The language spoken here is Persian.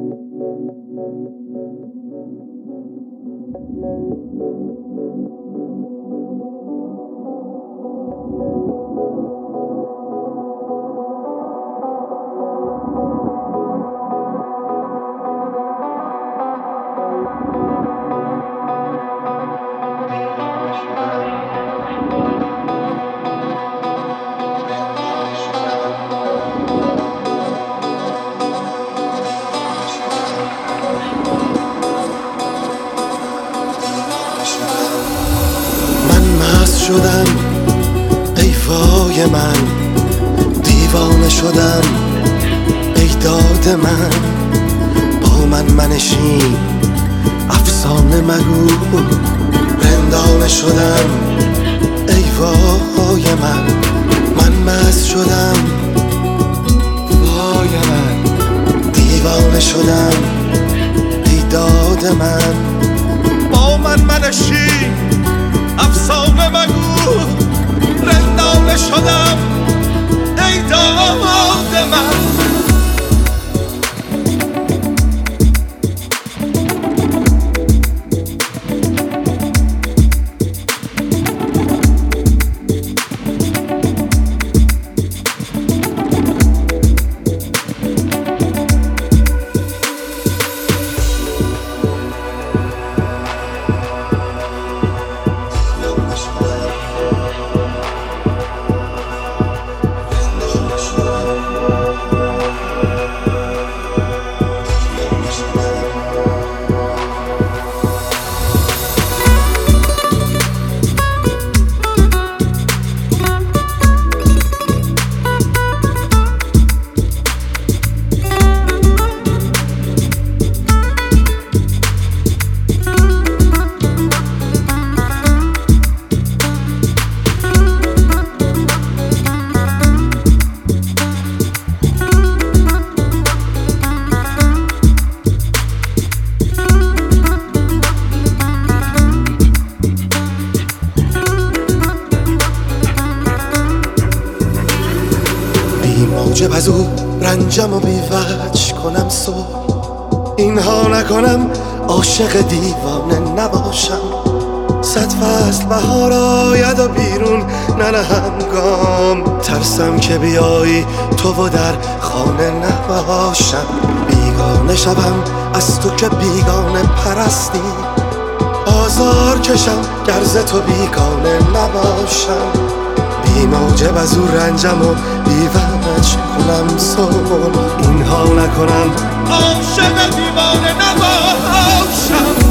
شدم ای وای من، دیوانه شدم ای داد من. با من منشین افسانه مگو، رندانه شدم ای وای من. من مست شدم وای من، دیوانه شدم ای داد من. با من منشین افسانه مگو، رندانه شدم ای داد من. موجب از او رنجم و بیوج کنم صبح، اینها نکنم عاشق دیوانه نباشم. 100 فصل بهار آید و بیرون ننهم گام، ترسم که بیایی تو و در خانه نباشم. بیگانه شوم از تو که بیگانه پرستی، آزار کشم گر ز تو بیگانه نباشم. بی موجب از او رنجم و بیوج کنم صلح، اینها نکنم عاشق دیوانه نباشم.